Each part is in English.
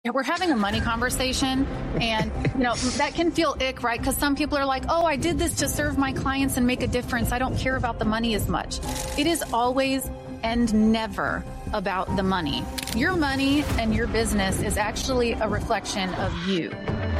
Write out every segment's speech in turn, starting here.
we're having a money conversation, and that can feel ick, right? Because some people are like, oh, I did this to serve my clients and make a difference. I don't care about the money as much. It is always and never about the money. Your money and your business is actually a reflection of you.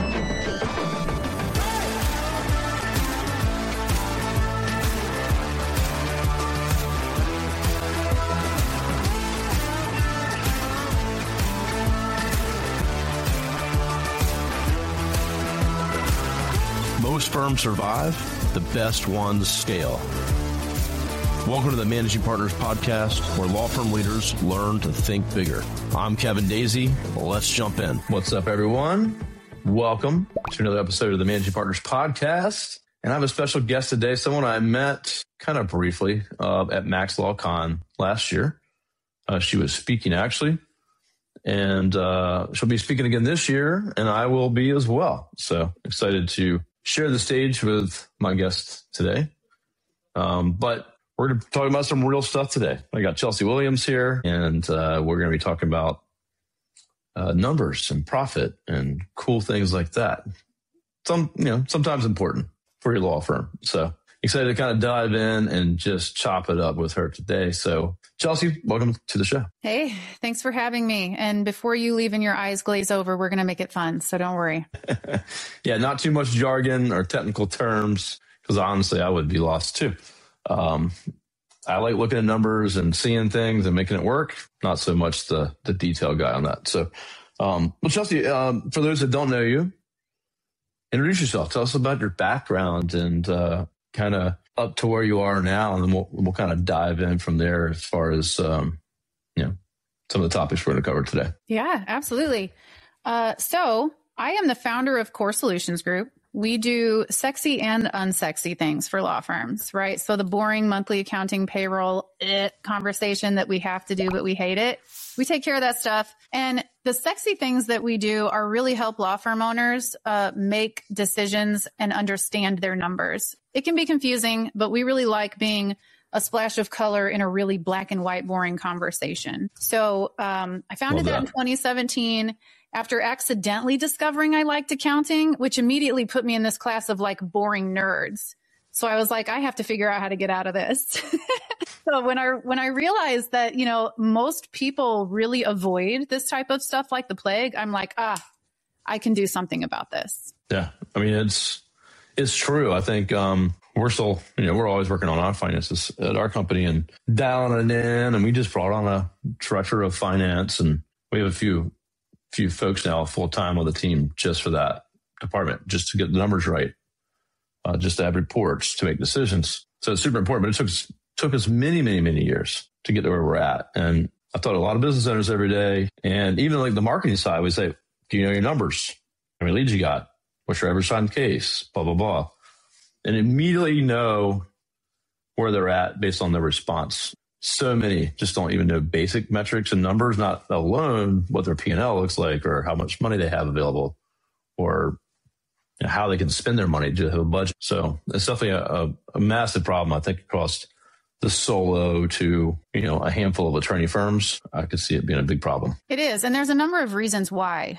Most firms survive, the best ones scale. Welcome to the Managing Partners Podcast, where law firm leaders learn to think bigger. I'm Kevin Daisy. Let's jump in. What's up, everyone? Welcome to another episode of the Managing Partners Podcast. And I have a special guest today, someone I met kind of briefly at Max Law Con last year. She was speaking, actually. And she'll be speaking again this year, and I will be as well. So excited to share the stage with my guest today. But we're going to talk about some real stuff today. I got Chelsea Williams here, and we're going to be talking about numbers and profit and cool things like that. Sometimes important for your law firm. So excited to kind of dive in and just chop it up with her today. So Chelsea, welcome to the show. Hey, thanks for having me. And before you leave and your eyes glaze over, we're going to make it fun. So don't worry. Yeah, not too much jargon or technical terms, because honestly, I would be lost too. I like looking at numbers and seeing things and making it work. Not so much the detail guy on that. So, well, Chelsea, for those that don't know you, introduce yourself. Tell us about your background and kind of up to where you are now, and then we'll kind of dive in from there as far as some of the topics we're going to cover today. Yeah, absolutely. So I am the founder of Core Solutions Group. We do sexy and unsexy things for law firms, right? So the boring monthly accounting payroll conversation that we have to do, but we hate it. We take care of that stuff. And the sexy things that we do are really help law firm owners make decisions and understand their numbers. It can be confusing, but we really like being a splash of color in a really black and white, boring conversation. So I founded that in 2017 after accidentally discovering I liked accounting, which immediately put me in this class of like boring nerds. So I was like, I have to figure out how to get out of this. So when I realized that, most people really avoid this type of stuff like the plague, I'm like, I can do something about this. Yeah. I mean, it's true. I think, we're still, we're always working on our finances at our company and dialing it in. And we just brought on a director of finance, and we have a few folks now full time on the team just for that department, just to get the numbers right, just to have reports to make decisions. So it's super important, but it took us many, many, many years to get to where we're at. And I talk to a lot of business owners every day, and even like the marketing side, we say, do you know your numbers? How many leads you got? What's your average signed case? Blah, blah, blah. And immediately know where they're at based on their response. So many just don't even know basic metrics and numbers, not alone what their P&L looks like or how much money they have available or how they can spend their money to have a budget. So it's definitely a massive problem, I think, across the solo to, a handful of attorney firms. I could see it being a big problem. It is. And there's a number of reasons why.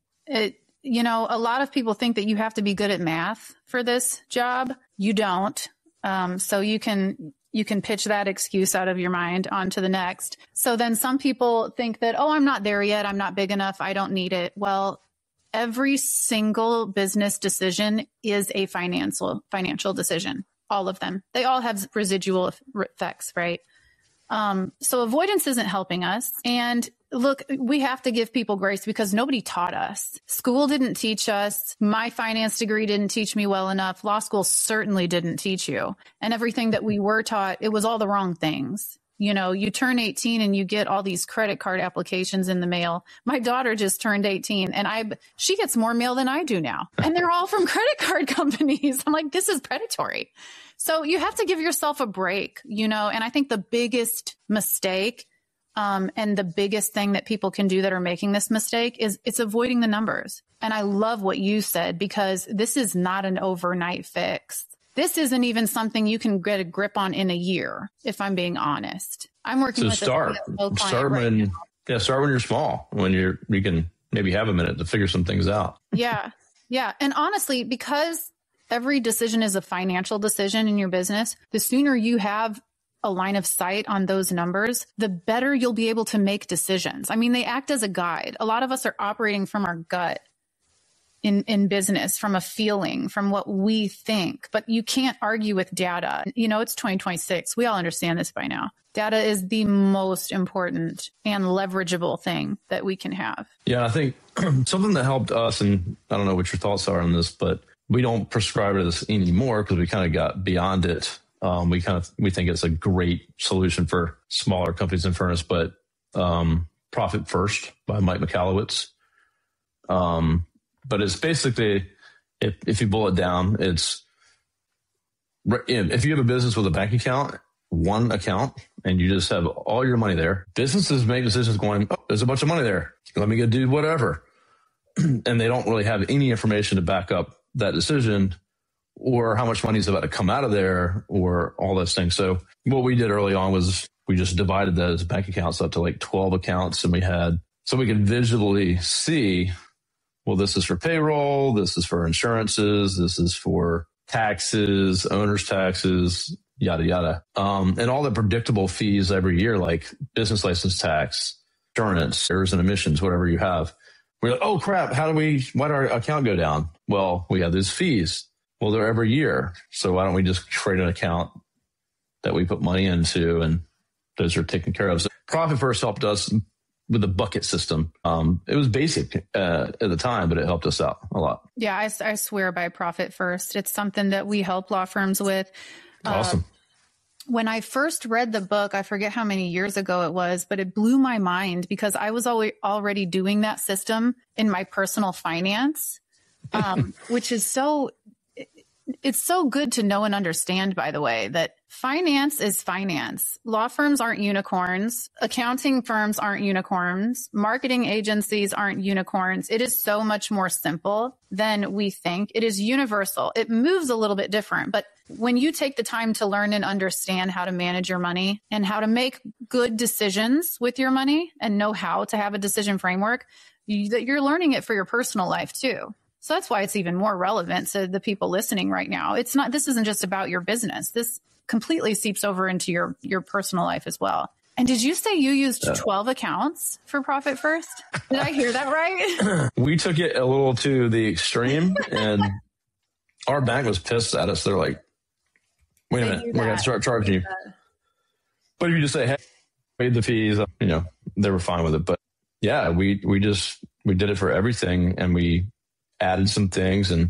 A lot of people think that you have to be good at math for this job. You don't. So you can pitch that excuse out of your mind onto the next. So then some people think that, I'm not there yet. I'm not big enough. I don't need it. Well, every single business decision is a financial decision. All of them. They all have residual effects, right? So avoidance isn't helping us. And look, we have to give people grace because nobody taught us. School didn't teach us. My finance degree didn't teach me well enough. Law school certainly didn't teach you. And everything that we were taught, it was all the wrong things. You turn 18 and you get all these credit card applications in the mail. My daughter just turned 18 and she gets more mail than I do now. And they're all from credit card companies. I'm like, this is predatory. So you have to give yourself a break, and I think the biggest mistake and the biggest thing that people can do that are making this mistake is it's avoiding the numbers. And I love what you said, because this is not an overnight fix. This isn't even something you can get a grip on in a year, if I'm being honest. I'm working with start when you're small, when you can maybe have a minute to figure some things out. Yeah. Yeah. And honestly, because every decision is a financial decision in your business, the sooner you have a line of sight on those numbers, the better you'll be able to make decisions. I mean, they act as a guide. A lot of us are operating from our gut in business, from a feeling, from what we think, but you can't argue with data. You know, it's 2026. We all understand this by now. Data is the most important and leverageable thing that we can have. Yeah, I think something that helped us, and I don't know what your thoughts are on this, but we don't prescribe to this anymore because we kind of got beyond it. We think it's a great solution for smaller companies in Furnace, but Profit First by Mike Michalowicz. But it's basically, if you boil it down, it's if you have a business with a bank account, one account, and you just have all your money there, businesses make decisions going, oh, there's a bunch of money there. Let me go do whatever. And they don't really have any information to back up that decision or how much money is about to come out of there or all those things. So what we did early on was we just divided those bank accounts up to like 12 accounts, and so we could visually see, well, this is for payroll, this is for insurances, this is for taxes, owner's taxes, yada, yada. And all the predictable fees every year, like business license tax, insurance, errors and emissions, whatever you have. We're like, oh crap, why did our account go down? Well, we have these fees. Well, they're every year. So why don't we just create an account that we put money into and those are taken care of? So Profit First helped us with the bucket system. It was basic at the time, but it helped us out a lot. Yeah, I swear by Profit First. It's something that we help law firms with. Awesome. When I first read the book, I forget how many years ago it was, but it blew my mind because I was already doing that system in my personal finance, which is it's so good to know and understand, by the way, that finance is finance. Law firms aren't unicorns. Accounting firms aren't unicorns. Marketing agencies aren't unicorns. It is so much more simple than we think. It is universal. It moves a little bit different, but when you take the time to learn and understand how to manage your money and how to make good decisions with your money and know how to have a decision framework, you're learning it for your personal life too. So that's why it's even more relevant to the people listening right now. This isn't just about your business. This completely seeps over into your personal life as well. And did you say you used 12 accounts for Profit First? Did I hear that right? We took it a little to the extreme and our bank was pissed at us. They're like, wait a minute, we're going to start charging you. But if you just say, hey, paid the fees, they were fine with it. But yeah, we did it for everything and we added some things and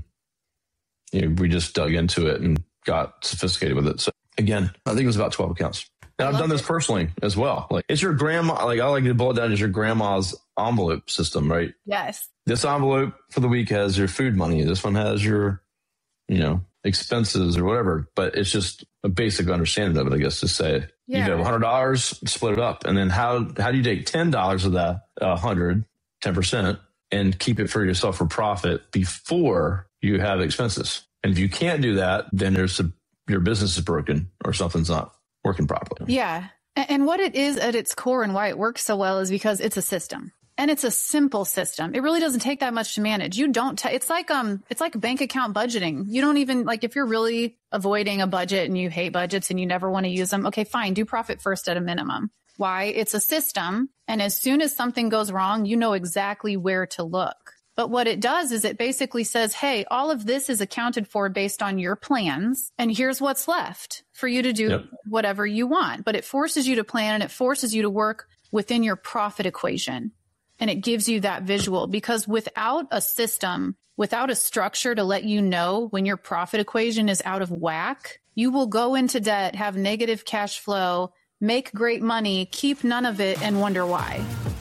we just dug into it and got sophisticated with it. So again, I think it was about 12 accounts. And I've done this personally as well. Like it's your grandma, like I like to boil it down as your grandma's envelope system, right? Yes. This envelope for the week has your food money. This one has your, expenses or whatever, but it's just a basic understanding of it, I guess, to say you have $100, split it up. And then how do you take $10 of that 100, 10%, and keep it for yourself for profit before you have expenses? And if you can't do that, then your business is broken or something's not working properly. Yeah. And what it is at its core and why it works so well is because it's a system. And it's a simple system. It really doesn't take that much to manage. You don't, it's like bank account budgeting. You don't even if you're really avoiding a budget and you hate budgets and you never want to use them. Okay, fine. Do Profit First at a minimum. Why? It's a system. And as soon as something goes wrong, you know exactly where to look. But what it does is it basically says, hey, all of this is accounted for based on your plans. And here's what's left for you to do whatever you want. But it forces you to plan and it forces you to work within your profit equation. And it gives you that visual because without a system, without a structure to let you know when your profit equation is out of whack, you will go into debt, have negative cash flow, make great money, keep none of it, and wonder why.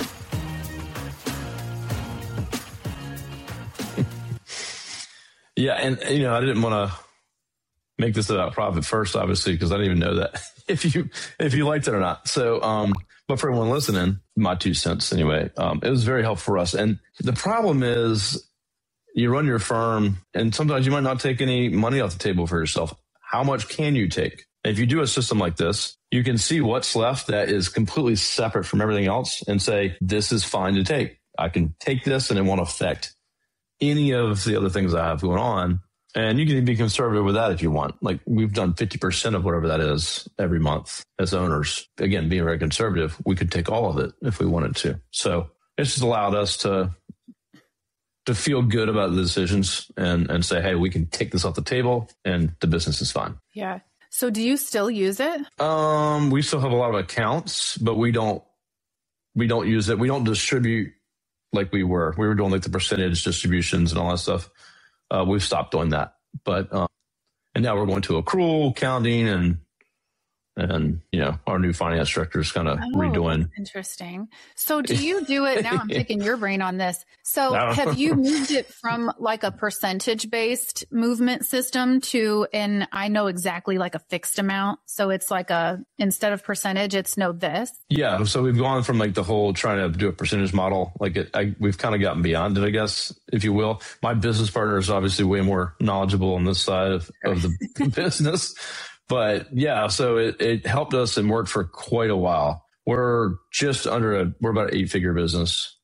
Yeah. And, I didn't want to make this about Profit First, obviously, because I didn't even know that if you liked it or not. So, but for everyone listening, my 2 cents anyway, it was very helpful for us. And the problem is you run your firm and sometimes you might not take any money off the table for yourself. How much can you take? If you do a system like this, you can see what's left that is completely separate from everything else and say, this is fine to take. I can take this and it won't affect any of the other things I have going on. And you can be conservative with that if you want. Like we've done 50% of whatever that is every month as owners. Again, being very conservative, we could take all of it if we wanted to. So it's just allowed us to feel good about the decisions and say, hey, we can take this off the table and the business is fine. Yeah. So do you still use it? We still have a lot of accounts, but we don't use it. We don't distribute like we were. We were doing like the percentage distributions and all that stuff. We've stopped doing that, but and now we're going to accrual counting and our new finance director is kind of redoing. Interesting. So do you do it now? I'm picking your brain on this. So have you moved it from like a percentage based movement system to, and I know exactly like a fixed amount. So it's like instead of percentage, it's this. Yeah. So we've gone from like the whole trying to do a percentage model. Like we've kind of gotten beyond it, I guess, if you will. My business partner is obviously way more knowledgeable on this side of the business. But yeah, so it helped us and worked for quite a while. We're about an 8-figure business.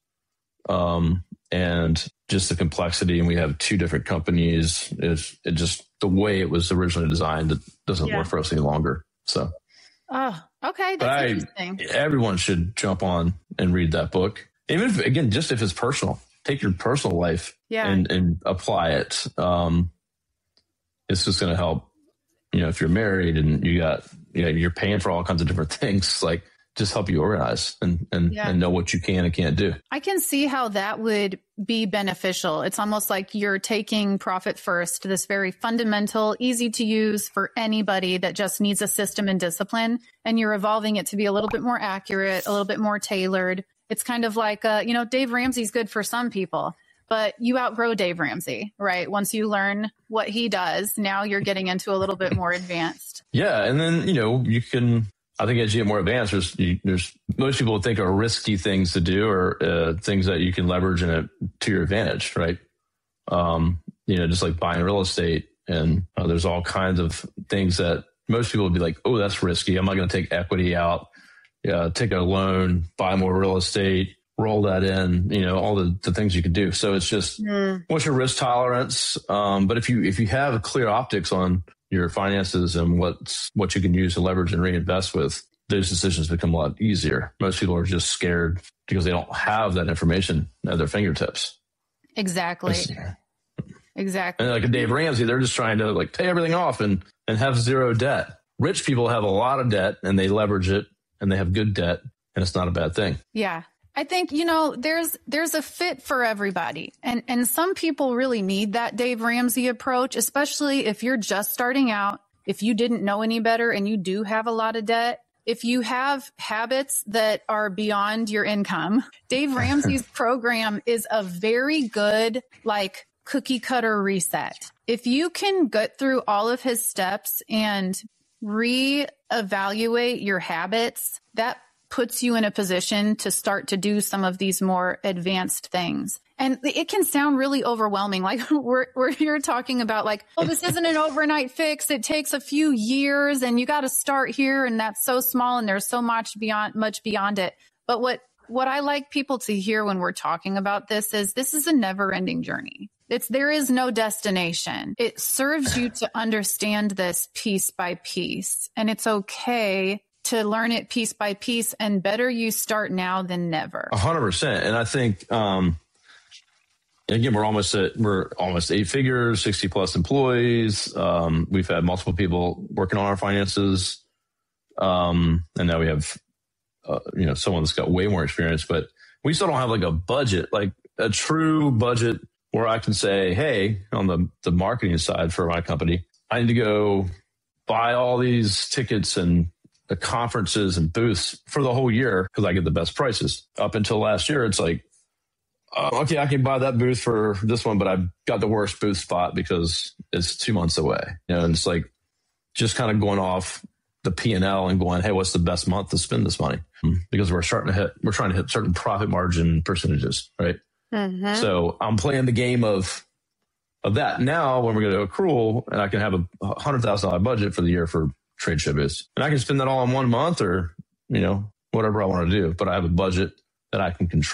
And just the complexity, and we have 2 different companies, it just the way it was originally designed, it doesn't work for us any longer. So. Oh, okay. That's interesting. Everyone should jump on and read that book. Even if, again, just if it's personal, take your personal life and apply it. It's just going to help. If you're married and you're paying for all kinds of different things, like just help you organize and know what you can and can't do. I can see how that would be beneficial. It's almost like you're taking Profit First, this very fundamental, easy to use for anybody that just needs a system and discipline, and you're evolving it to be a little bit more accurate, a little bit more tailored. It's kind of like, Dave Ramsey's good for some people. But you outgrow Dave Ramsey, right? Once you learn what he does, now you're getting into a little bit more advanced. Yeah. And then, you can, I think as you get more advanced, there's most people would think are risky things to do or things that you can leverage to your advantage, right? Just like buying real estate. And there's all kinds of things that most people would be like, oh, that's risky. I'm not going to take equity out, take a loan, buy more real estate. Roll that in, all the things you can do. So it's just what's your risk tolerance? But if you have clear optics on your finances and what you can use to leverage and reinvest with, those decisions become a lot easier. Most people are just scared because they don't have that information at their fingertips. Exactly. Exactly. And like a Dave Ramsey, they're just trying to like pay everything off and have zero debt. Rich people have a lot of debt and they leverage it and they have good debt, and it's not a bad thing. Yeah. I think, there's a fit for everybody. And some people really need that Dave Ramsey approach, especially if you're just starting out, if you didn't know any better and you do have a lot of debt, if you have habits that are beyond your income. Dave Ramsey's program is a very good, like, cookie cutter reset. If you can get through all of his steps and reevaluate your habits, that puts you in a position to start to do some of these more advanced things. And it can sound really overwhelming. Like we're talking about like, oh, this isn't an overnight fix. It takes a few years and you got to start here. And that's so small. And there's so much beyond it. But what I like people to hear when we're talking about this is a never ending journey. There is no destination. It serves you to understand this piece by piece, and it's okay to learn it piece by piece, and better you start now than never. 100%. And I think, again, we're almost 8 figures, 60 plus employees. We've had multiple people working on our finances. And now we have, someone that's got way more experience, but we still don't have like a budget, like a true budget where I can say, hey, on the marketing side for my company, I need to go buy all these tickets and the conferences and booths for the whole year because I get the best prices. Up until last year, it's like, okay, I can buy that booth for this one, but I've got the worst booth spot because it's 2 months away. And it's like just kind of going off the P&L and going, hey, what's the best month to spend this money? Because we're trying to hit certain profit margin percentages, right? Mm-hmm. So I'm playing the game of that now when we're going to accrual, and I can have a $100,000 budget for the year for trade show booths. And I can spend that all in 1 month or, whatever I want to do. But I have a budget that I can control.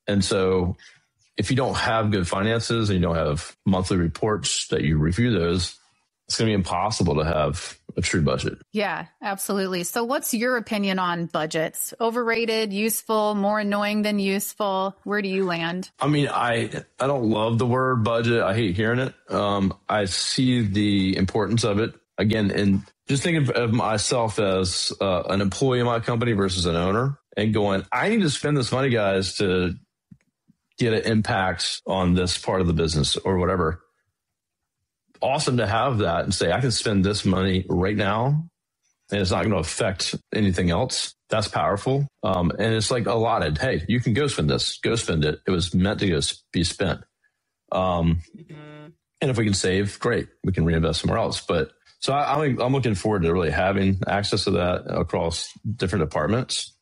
And so if you don't have good finances and you don't have monthly reports that you review those, it's going to be impossible to have a true budget. Yeah, absolutely. So what's your opinion on budgets? Overrated, useful, more annoying than useful? Where do you land? I mean, I don't love the word budget. I hate hearing it. I see the importance of it. Again, and just thinking of myself as an employee in my company versus an owner and going, I need to spend this money, guys, to get an impact on this part of the business or whatever. Awesome to have that and say, I can spend this money right now and it's not going to affect anything else. That's powerful. And it's like allotted. Hey, you can go spend this, go spend it. It was meant to be spent. And if we can save, great, we can reinvest somewhere else. But so I'm looking forward to really having access to that across different departments.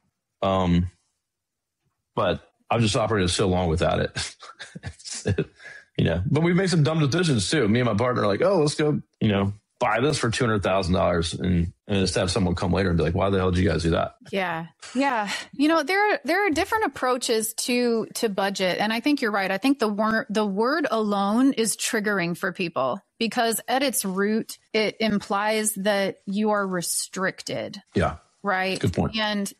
But I've just operated so long without it. But we made some dumb decisions too. Me and my partner are like, oh, let's go, buy this for $200,000 and just have someone come later and be like, why the hell did you guys do that? Yeah. Yeah. There are different approaches to budget. And I think you're right. I think the word alone is triggering for people because at its root, it implies that you are restricted. Yeah. Right. Good point. And,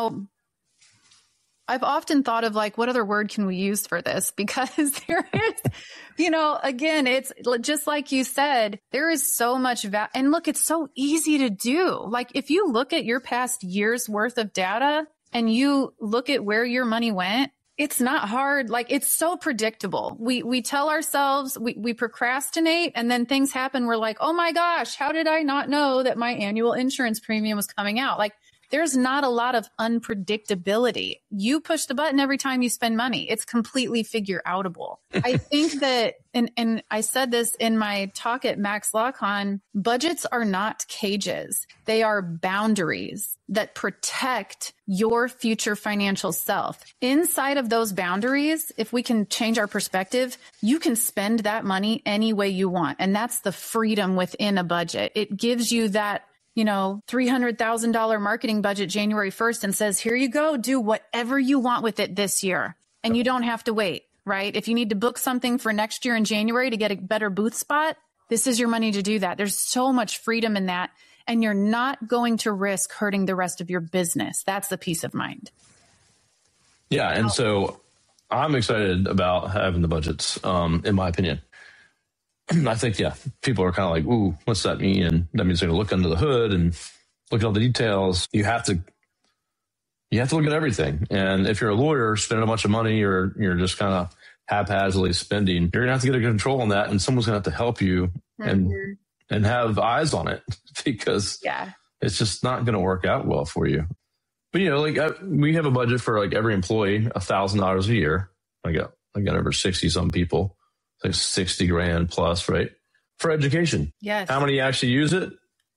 I've often thought of like, what other word can we use for this? Because there is, again, it's just like you said, there is so much value. And look, it's so easy to do. Like if you look at your past year's worth of data and you look at where your money went, it's not hard. Like it's so predictable. We tell ourselves we procrastinate and then things happen. We're like, oh my gosh, how did I not know that my annual insurance premium was coming out? Like, there's not a lot of unpredictability. You push the button every time you spend money. It's completely figure outable. I think that, and I said this in my talk at Max LawCon, budgets are not cages. They are boundaries that protect your future financial self. Inside of those boundaries, if we can change our perspective, you can spend that money any way you want. And that's the freedom within a budget. It gives you that $300,000 marketing budget January 1st and says, here you go, do whatever you want with it this year. And you don't have to wait, right? If you need to book something for next year in January to get a better booth spot, this is your money to do that. There's so much freedom in that. And you're not going to risk hurting the rest of your business. That's the peace of mind. Yeah. And so I'm excited about having the budgets, in my opinion. I think, people are kind of like, ooh, what's that mean? And that means they're going to look under the hood and look at all the details. You have to look at everything. And if you're a lawyer spending a bunch of money or you're just kind of haphazardly spending, you're going to have to get a control on that. And someone's going to have to help you and have eyes on it because it's just not going to work out well for you. But, we have a budget for like every employee, $1,000 a year. I got over 60 some people. Like 60 grand plus, right? For education. Yes. How many actually use it?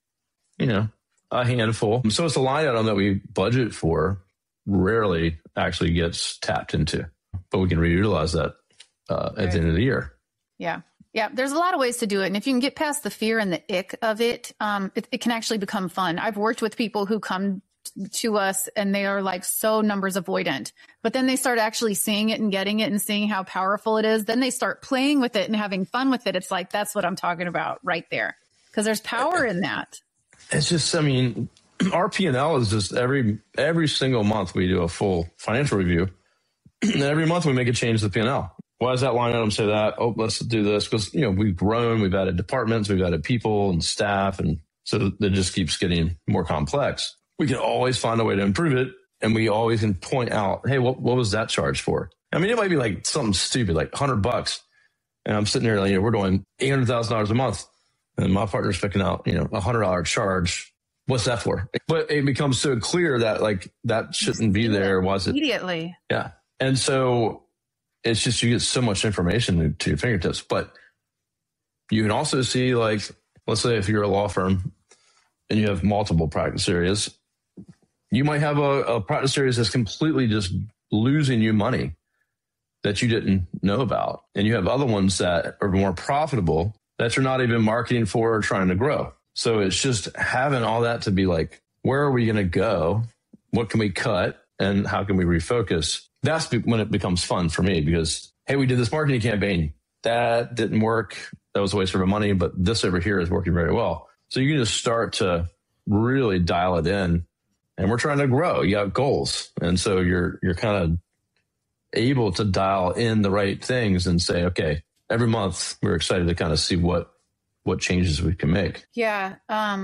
A handful. So it's a line item that we budget for, rarely actually gets tapped into, but we can reutilize that at the end of the year. Yeah. Yeah. There's a lot of ways to do it. And if you can get past the fear and the ick of it, it can actually become fun. I've worked with people who come to us and they are like so numbers avoidant, but then they start actually seeing it and getting it and seeing how powerful it is. Then they start playing with it and having fun with it. It's like, that's what I'm talking about right there. Cause there's power in that. It's just, our P&L is just every single month we do a full financial review. And every month we make a change to the P&L. Why does that line item say that? Oh, let's do this. Cause we've grown, we've added departments, we've added people and staff. And so it just keeps getting more complex. We can always find a way to improve it. And we always can point out, hey, what was that charge for? It might be like something stupid, like $100. And I'm sitting there, we're doing $800,000 a month. And my partner's picking out, $100 charge. What's that for? But it becomes so clear that that shouldn't be there. Was it? Immediately. Yeah. And so it's just, you get so much information to your fingertips, but you can also see let's say if you're a law firm and you have multiple practice areas, you might have a practice area that's completely just losing you money that you didn't know about. And you have other ones that are more profitable that you're not even marketing for or trying to grow. So it's just having all that to be like, where are we going to go? What can we cut? And how can we refocus? that's when it becomes fun for me because, hey, we did this marketing campaign. That didn't work. That was a waste of our money, but this over here is working very well. So you can just start to really dial it in, and we're trying to grow. You have goals. And so you're kind of able to dial in the right things and say, okay, every month we're excited to kind of see what changes we can make. Yeah.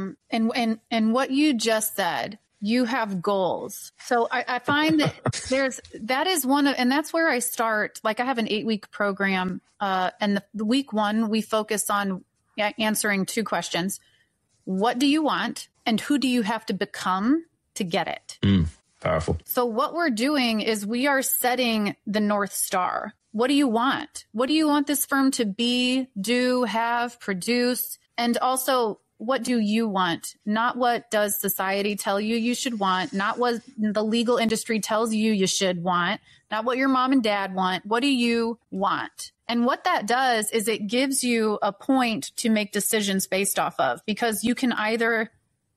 And what you just said, you have goals. So I find that that is one of, and that's where I start. Like I have an 8-week program, and the week 1, we focus on answering 2 questions. What do you want? And who do you have to become to get it? Powerful. So what we're doing is we are setting the North Star. What do you want? What do you want this firm to be, do, have, produce? And also, what do you want? Not what does society tell you you should want, not what the legal industry tells you you should want, not what your mom and dad want. What do you want? And what that does is it gives you a point to make decisions based off of, because you can either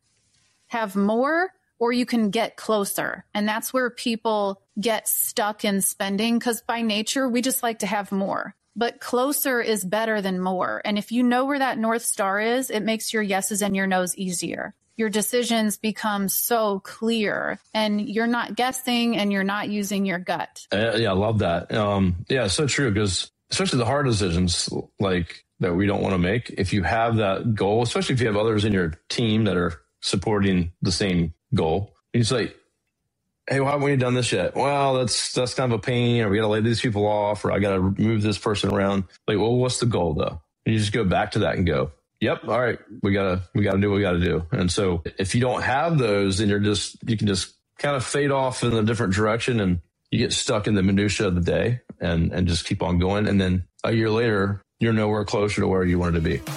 have more or you can get closer. And that's where people get stuck in spending, because by nature, we just like to have more. But closer is better than more. And if you know where that North Star is, it makes your yeses and your nos easier. Your decisions become so clear and you're not guessing and you're not using your gut. Yeah, I love that. Yeah, so true, because especially the hard decisions like that we don't want to make, if you have that goal, especially if you have others in your team that are supporting the same goal, you say, hey, why haven't we done this yet? Well, that's kind of a pain, or we got to lay these people off, or I got to move this person around. Like, well, what's the goal though? And you just go back to that and go, yep, all right, we gotta do what we gotta do. And so if you don't have those, then you can just kind of fade off in a different direction, and you get stuck in the minutia of the day and just keep on going. And then a year later, you're nowhere closer to where you wanted to be.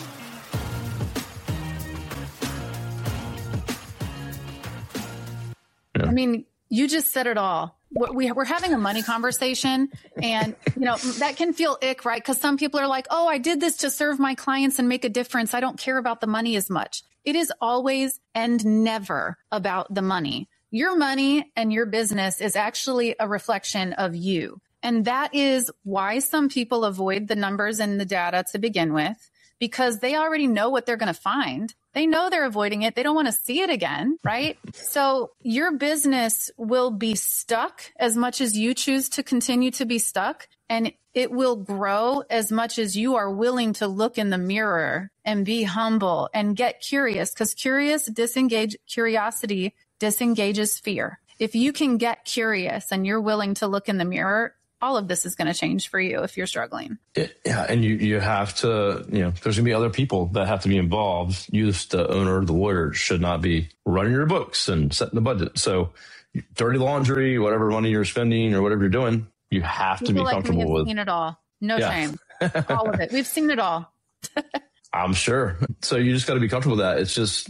I mean, you just said it all. We're having a money conversation, and, that can feel ick, right? Because some people are like, oh, I did this to serve my clients and make a difference. I don't care about the money as much. It is always and never about the money. Your money and your business is actually a reflection of you. And that is why some people avoid the numbers and the data to begin with, because they already know what they're going to find. They know they're avoiding it. They don't want to see it again, right? So your business will be stuck as much as you choose to continue to be stuck, and it will grow as much as you are willing to look in the mirror and be humble and get curious, because curiosity disengages fear. If you can get curious and you're willing to look in the mirror, all of this is going to change for you if you're struggling. Yeah. And you have to, there's going to be other people that have to be involved. You, the owner, the lawyer, should not be running your books and setting the budget. So dirty laundry, whatever money you're spending or whatever you're doing, you have to be comfortable with. We've seen it all. No shame. All of it. We've seen it all. I'm sure. So you just got to be comfortable with that. It's just,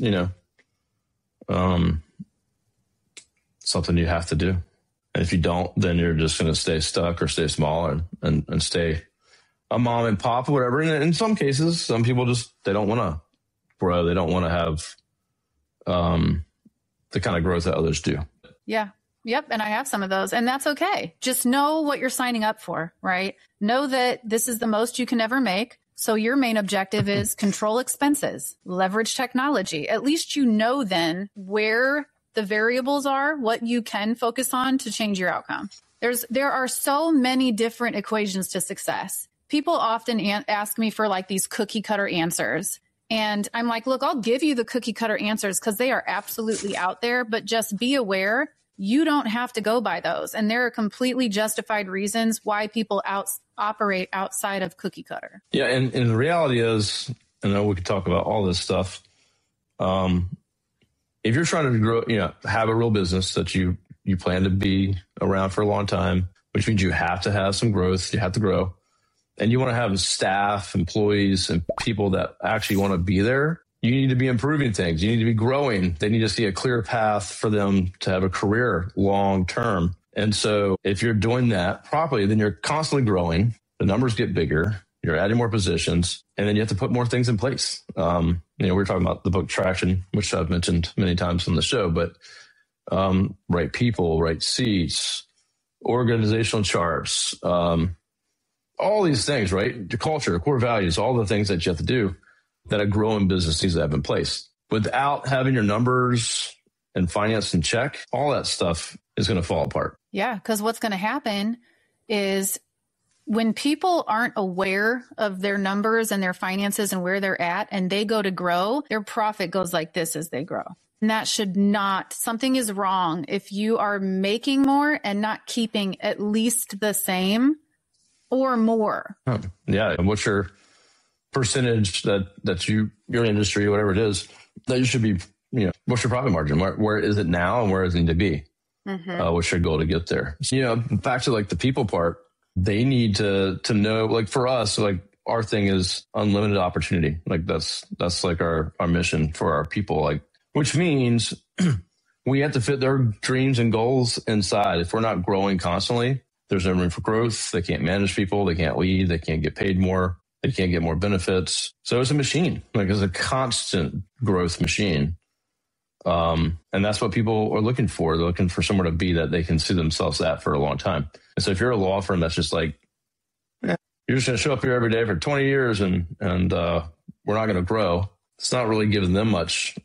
something you have to do. And if you don't, then you're just going to stay stuck or stay small and stay a mom and pop or whatever. And in some cases, some people they don't want to grow. They don't want to have the kind of growth that others do. Yeah. Yep. And I have some of those, and that's okay. Just know what you're signing up for, right? Know that this is the most you can ever make. So your main objective is control expenses, leverage technology. At least you know then where the variables are, what you can focus on to change your outcome. There are so many different equations to success. People often ask me for like these cookie cutter answers. And I'm like, look, I'll give you the cookie cutter answers because they are absolutely out there, but just be aware you don't have to go by those. And there are completely justified reasons why people operate outside of cookie cutter. Yeah. And the reality is, I know we could talk about all this stuff. If you're trying to grow, have a real business that you plan to be around for a long time, which means you have to have some growth, you have to grow, and you want to have staff, employees, and people that actually want to be there, you need to be improving things. You need to be growing. They need to see a clear path for them to have a career long term. And so if you're doing that properly, then you're constantly growing. The numbers get bigger. You're adding more positions, and then you have to put more things in place. We were talking about the book Traction, which I've mentioned many times on the show, but right people, right seats, organizational charts, all these things, right? The culture, core values, all the things that you have to do that a growing business needs to have in place. Without having your numbers and finance in check, all that stuff is going to fall apart. Yeah, because what's going to happen is when people aren't aware of their numbers and their finances and where they're at, and they go to grow, their profit goes like this as they grow. And that should not, something is wrong if you are making more and not keeping at least the same or more. Yeah. And what's your percentage that your industry, whatever it is, that you should be, what's your profit margin? Where is it now and where does it need to be? What's your goal to get there? So, back to like the people part, they need to know, like for us, like our thing is unlimited opportunity. Like that's like our mission for our people, like, which means we have to fit their dreams and goals inside. If we're not growing constantly, there's no room for growth. They can't manage people. They can't lead. They can't get paid more. They can't get more benefits. So it's a machine, like it's a constant growth machine. And that's what people are looking for. They're looking for somewhere to be that they can see themselves at for a long time. And so if you're a law firm that's just like, you're just going to show up here every day for 20 years and we're not going to grow, it's not really giving them much,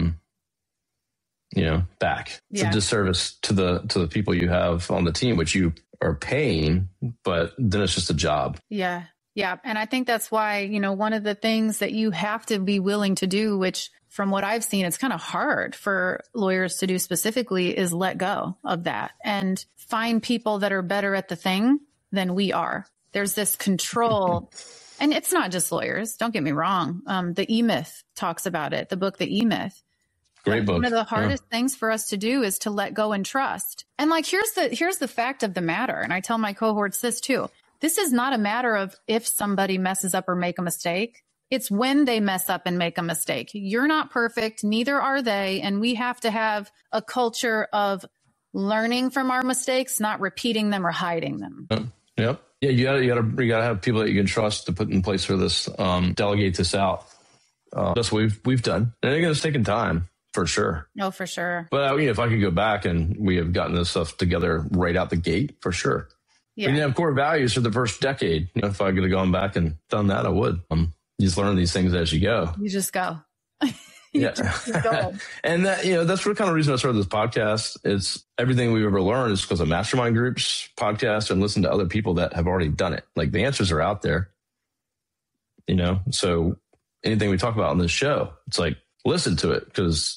back. It's a disservice to the people you have on the team, which you are paying, but then it's just a job. Yeah. Yeah. And I think that's why, one of the things that you have to be willing to do, which from what I've seen, it's kind of hard for lawyers to do specifically, is let go of that and find people that are better at the thing than we are. There's this control. And it's not just lawyers. Don't get me wrong. The E-Myth talks about it, the book, The E-Myth. Great book. One of the hardest things for us to do is to let go and trust. And like, here's the fact of the matter. And I tell my cohorts this too. This is not a matter of if somebody messes up or make a mistake. It's when they mess up and make a mistake. You're not perfect. Neither are they. And we have to have a culture of learning from our mistakes, not repeating them or hiding them. Yep. Yeah. You gotta have people that you can trust to put in place for this, delegate this out. That's what we've done. And it's taken time. For sure. No, for sure. But if I could go back and we have gotten this stuff together right out the gate, for sure. Yeah. We didn't have core values for the first decade. If I could have gone back and done that, I would. You just learn these things as you go. You just go. Just go. And that, that's what kind of reason I started this podcast. It's everything we've ever learned is because of mastermind groups, podcasts, and listen to other people that have already done it. Like the answers are out there, so anything we talk about on this show, it's like, listen to it because,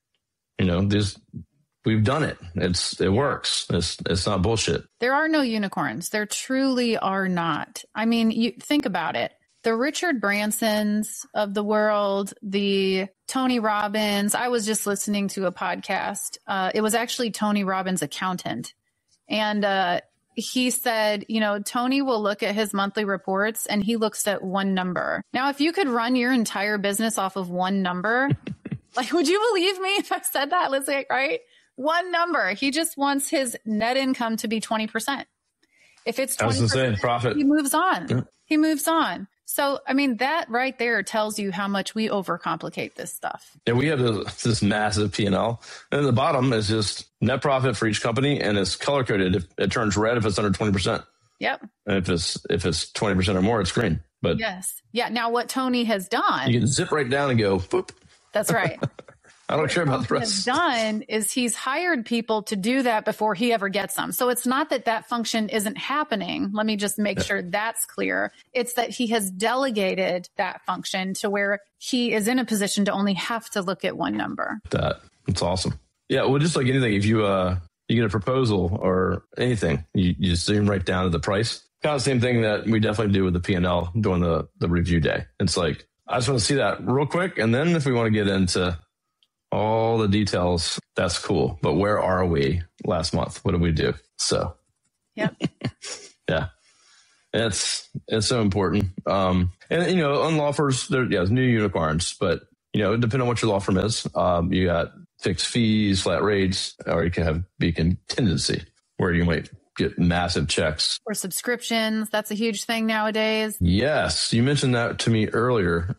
we've done it. It works. It's not bullshit. There are no unicorns. There truly are not. I mean, you think about it. The Richard Bransons of the world, the Tony Robbins. I was just listening to a podcast. It was actually Tony Robbins' accountant. And he said, Tony will look at his monthly reports and he looks at one number. Now, if you could run your entire business off of one number, like, would you believe me if I said that? Let's say, right? One number. He just wants his net income to be 20%. If it's 20%, profit. He moves on. Yeah. He moves on. So, I mean, that right there tells you how much we overcomplicate this stuff. Yeah, we have this massive P&L. And then the bottom is just net profit for each company, and it's color coded. It turns red if it's under 20%. Yep. And if it's 20% or more, it's green. But yes. Yeah. Now, what Tony has done, you can zip right down and go, boop. That's right. I don't care about the rest. What he's done is he's hired people to do that before he ever gets them. So it's not that function isn't happening. Let me just make sure that's clear. It's that he has delegated that function to where he is in a position to only have to look at one number. That's awesome. Yeah. Well, just like anything, if you get a proposal or anything, you just zoom right down to the price. Kind of the same thing that we definitely do with the P&L during the review day. It's like, I just want to see that real quick. And then if we want to get into all the details, that's cool. But where are we last month? What did we do? So, yep. Yeah, it's so important. And on law firms, there's new unicorns, but depending on what your law firm is, you got fixed fees, flat rates, or you can be contingency where you might get massive checks or subscriptions. That's a huge thing nowadays. Yes, you mentioned that to me earlier,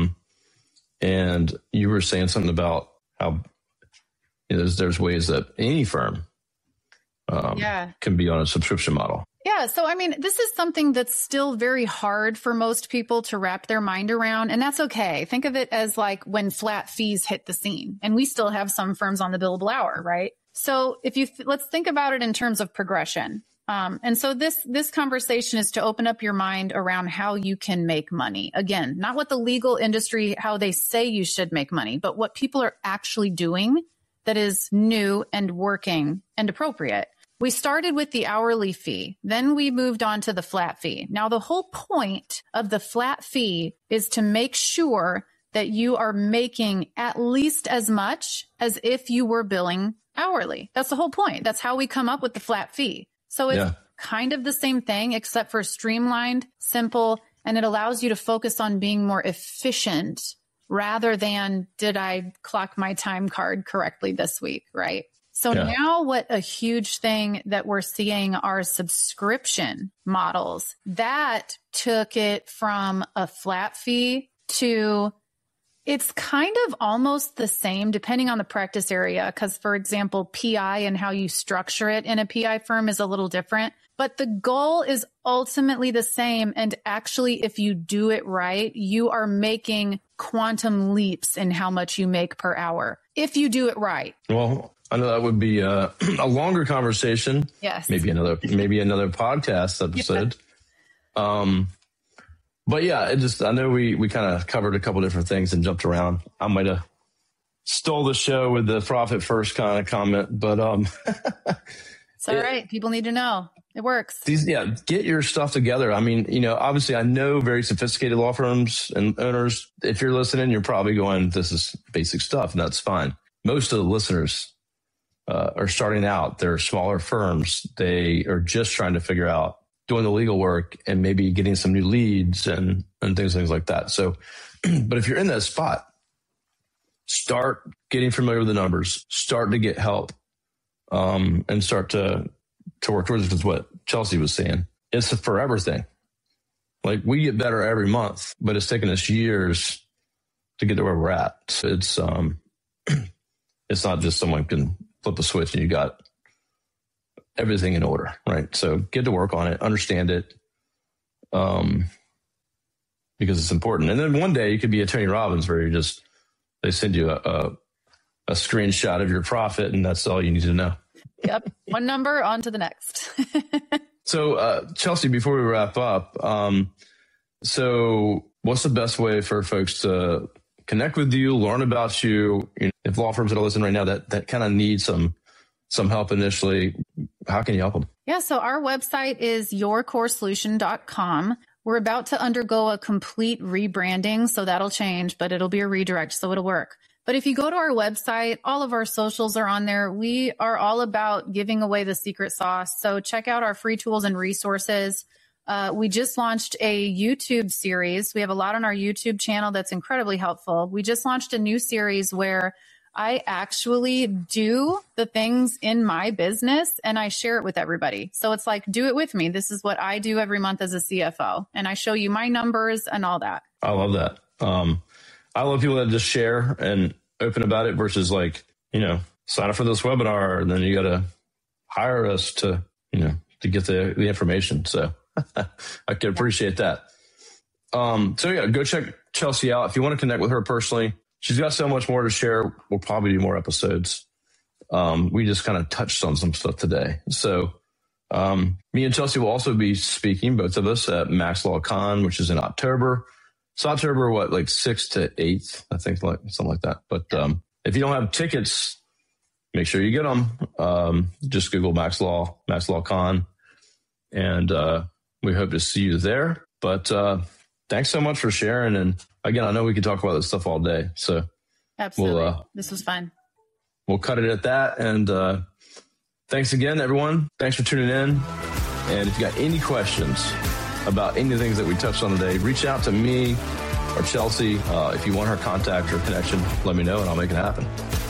and you were saying something about how there's ways that any firm can be on a subscription model. Yeah. So, I mean, this is something that's still very hard for most people to wrap their mind around. And that's okay. Think of it as like when flat fees hit the scene, and we still have some firms on the billable hour, right? So if you, let's think about it in terms of progression. And so this conversation is to open up your mind around how you can make money. Again, not what the legal industry, how they say you should make money, but what people are actually doing that is new and working and appropriate. We started with the hourly fee. Then we moved on to the flat fee. Now, the whole point of the flat fee is to make sure that you are making at least as much as if you were billing hourly. That's the whole point. That's how we come up with the flat fee. So it's kind of the same thing, except for streamlined, simple, and it allows you to focus on being more efficient rather than, did I clock my time card correctly this week, right? So now what a huge thing that we're seeing are subscription models that took it from a flat fee to, it's kind of almost the same depending on the practice area. Because, for example, PI and how you structure it in a PI firm is a little different. But the goal is ultimately the same. And actually, if you do it right, you are making quantum leaps in how much you make per hour if you do it right. Well, I know that would be a longer conversation. Yes. Maybe another podcast episode. Yeah. But yeah, I know we kind of covered a couple different things and jumped around. I might have stole the show with the profit first kind of comment, but it's all right. People need to know it works. Get your stuff together. I mean, obviously I know very sophisticated law firms and owners. If you're listening, you're probably going, this is basic stuff, and that's fine. Most of the listeners are starting out. They're smaller firms. They are just trying to figure out doing the legal work and maybe getting some new leads and things like that. So, but if you're in that spot, start getting familiar with the numbers, start to get help, and start to work towards it. Because what Chelsea was saying, it's a forever thing. Like, we get better every month, but it's taken us years to get to where we're at. So it's not just someone can flip a switch and you got everything in order, right? So get to work on it, understand it, because it's important. And then one day you could be Attorney Robbins, where they send you a screenshot of your profit, and that's all you need to know. Yep. One number on to the next. So, Chelsea, before we wrap up, so what's the best way for folks to connect with you, learn about you? If law firms that are listening right now that kind of need some help initially, how can you help them? Yeah. So our website is yourcoresolution.com. We're about to undergo a complete rebranding, so that'll change, but it'll be a redirect, so it'll work. But if you go to our website, all of our socials are on there. We are all about giving away the secret sauce. So check out our free tools and resources. We just launched a YouTube series. We have a lot on our YouTube channel that's incredibly helpful. We just launched a new series where I actually do the things in my business and I share it with everybody. So it's like, do it with me. This is what I do every month as a CFO. And I show you my numbers and all that. I love that. I love people that just share and open about it versus like, sign up for this webinar and then you got to hire us to get the information. So I can appreciate that. Go check Chelsea out. If you want to connect with her personally, she's got so much more to share. We'll probably do more episodes. We just kind of touched on some stuff today. So me and Chelsea will also be speaking, both of us, at Max Law Con, which is in October. It's October, 6th to 8th, I think, something like that. But if you don't have tickets, make sure you get them. Just Google Max Law Con, and we hope to see you there. But thanks so much for sharing. And again, I know we could talk about this stuff all day. So absolutely, this was fun. We'll cut it at that. And thanks again, everyone. Thanks for tuning in. And if you got any questions about any of the things that we touched on today, reach out to me or Chelsea. If you want her contact or connection, let me know and I'll make it happen.